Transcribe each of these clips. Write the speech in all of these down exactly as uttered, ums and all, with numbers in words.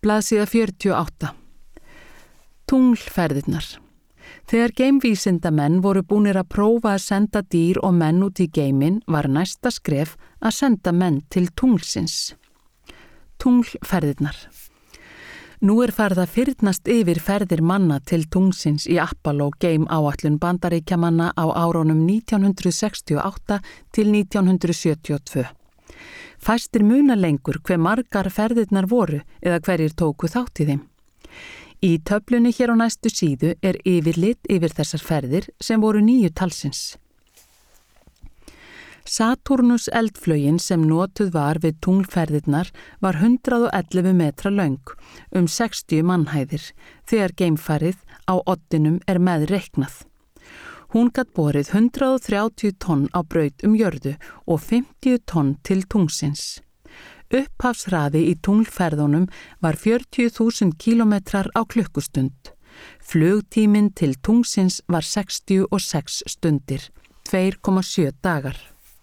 Blaðsíða fjörutíu og átta. Tunglferðirnar. Þegar geimvísindamenn voru búnir að prófa að senda dýr og menn út í geiminn var næsta skref að senda menn til tunglsins. Tunglferðirnar. Nú er farið að fyrnast yfir ferðir manna til tunglsins í Apollo geimáætlun Bandaríkjamanna á árunum nítján hundruð sextíu og átta til nítján hundruð sjötíu og tvö. Fæstir muna lengur hve margar ferðirnar voru eða hverjir tóku þátt í þeim. Í töflunni hér á næstu síðu er yfirlit yfir þessar ferðir sem voru níu talsins. Satúrnus eldflaugin sem notuð var við tunglferðirnar var hundrað og ellefu metra löng, um sextíu mannhæðir, þegar geimfarið á oddinum er meðreiknað. Hún gat borið hundrað og þrjátíu tonn á braut um jörðu og fimmtíu tonn til tungsins. Upphafsraði í tunglferðunum var fjörutíu þúsund kílómetrar á klukkustund. Flugtíminn til tungsins var sextíu og sex stundir, tvö komma sjö dagar.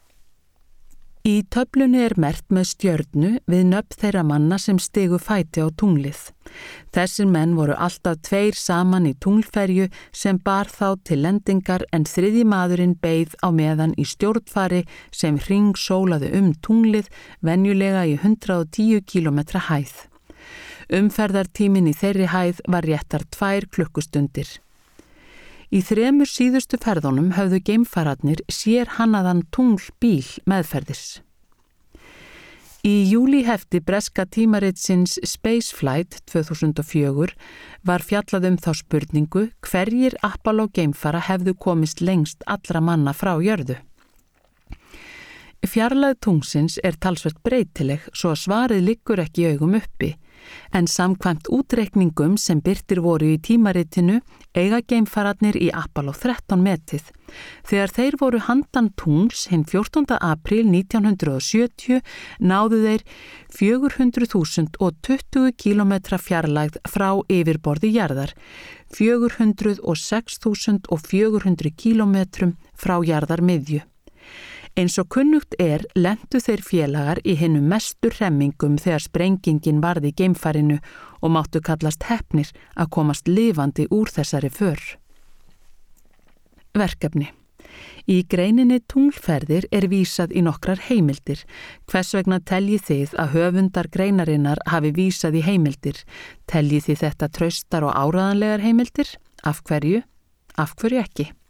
Í töflunni er merkt með stjörnu við nöfn þeirra manna sem stigu fæti á tunglið. Þessir menn voru alltaf tveir saman í tunglferju sem bar þá til lendingar en þriðji maðurinn beið á meðan í stjórnfari sem hringsólaði um tunglið venjulega í hundrað og tíu kílómetra hæð. Umferðartíminn í þeirri hæð var réttar tvær klukkustundir. Í þremur síðustu ferðunum höfðu geimfararnir sér hannaðan tunglbíl meðferðis. Í júlíhefti breska tímaritsins Spaceflight tvö þúsund og fjögur var fjallað um þá spurningu hverjir Apollo geimfara hefðu komist lengst allra manna frá jörðu. Fjarlægð tungsins er talsvert breytileg svo að svarið liggur ekki í augum uppi. En samkvæmt útreikningum sem birtir voru í tímaritinu eiga geimfararnir í Apollo þrettán metið. Þegar þeir voru handan tungls hinn fjórtánda apríl nítján hundruð og sjötíu náðu þeir fjögur hundruð þúsund og tuttugu kílómetra fjarlægð frá yfirborði jarðar, fjögur hundruð og sex þúsund og fjögur hundruð kílómetrum frá jarðarmiðju. Eins og kunnugt er lentu þeir félagar í hinum mestu hremmingum þegar sprengingin varði í geimfarinu og máttu kallast heppnir að komast lifandi úr þessari för. Verkefni. Í greininni tunglferðir er vísað í nokkrar heimildir. Hvers vegna teljið þið að höfundar greinarinnar hafi vísað í heimildir? Teljið þið þetta traustar og áreiðanlegar heimildir? Af hverju? Af hverju ekki?